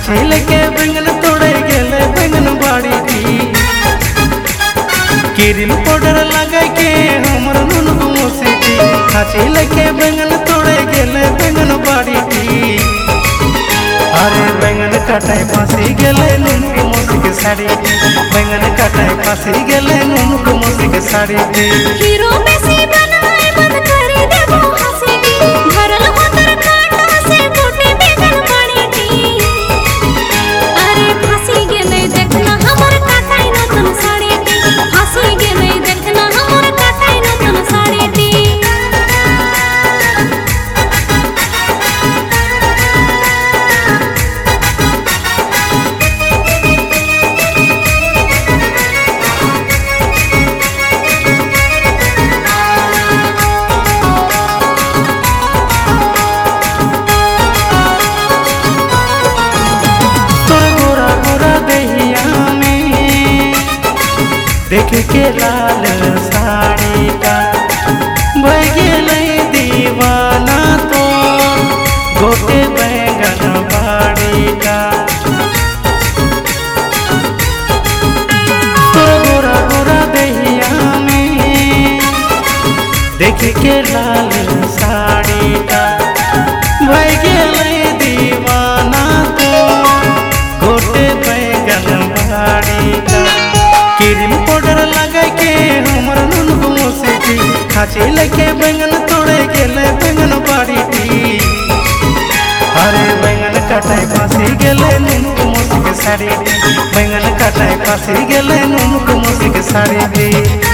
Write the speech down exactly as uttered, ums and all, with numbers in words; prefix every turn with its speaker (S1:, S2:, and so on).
S1: खाची लेके बैंगन तोड़े गेले बैंगन बाड़ी की क्रीम पाउडर लगा के हमर नुन गुमसी की खाची लेके बैंगन तोड़े गेले बैंगन बाड़ी की अरे बैंगन काटाई फांसी गेले नुन गुमसी के साड़ी बैंगन काटाई फांसी गेले नुन गुमसी के साड़ी
S2: हीरो में सी बनाए बंद कर देबो हंसी की भरल होतर कांटा से टूटे बैंगन बाड़ी की अरे फांसी गेले देखना हमर काटाई नतन साड़ी की फांसी गेले देखना हमर काटाई नतन साड़ी की
S1: देख के लाल साड़ी का भई गेलै दीवाना तो गोटे बैंगन बाड़ी का तो गोरा गोरा दहिया में देख के लाल साड़ी का भई गेलै दीवाना तो गोटे बैंगन बाड़ी का क्रीम पाउडर लगा के हमर नुन गुमसी की खाची लेके बैंगन तोड़े गेले बैंगन बाड़ी की अरे बैंगन काटाई फांसी गेले नुन गुमसी के साड़ी बैंगन काटाई फांसी गेले नुन गुमसी के साड़ी भी